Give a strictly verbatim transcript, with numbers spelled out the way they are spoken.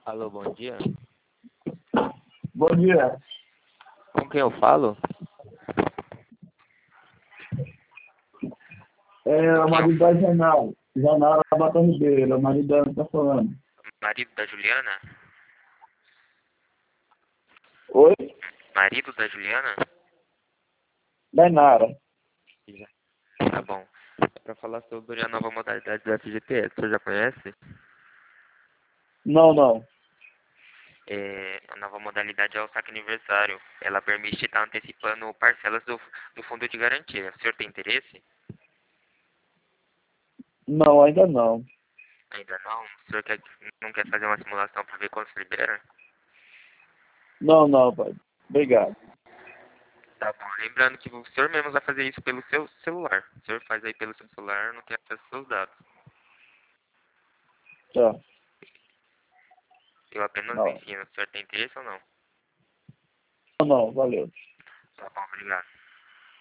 Alô, bom dia. Bom dia. Com quem eu falo? É o Quem eu marido da Janara. Janara Bata Ribeiro, o marido dela que tá falando. Marido da Juliana? Oi? Marido da Juliana? Dainara. Já. Tá bom. É pra falar sobre a nova modalidade do F G T S. Você já conhece? Não, não. É, a nova modalidade é o saque aniversário. Ela permite estar antecipando parcelas do, do fundo de garantia. O senhor tem interesse? Não, ainda não. Ainda não? O senhor quer, não quer fazer uma simulação para ver quando se libera? Não, não, pai. Obrigado. Tá bom. Lembrando que o senhor mesmo vai fazer isso pelo seu celular. O senhor faz aí pelo seu celular, não tem acesso aos seus dados. Tá. Eu apenas Não. ensino. O senhor tem interesse ou não? Não, não, valeu. Tá bom, obrigado.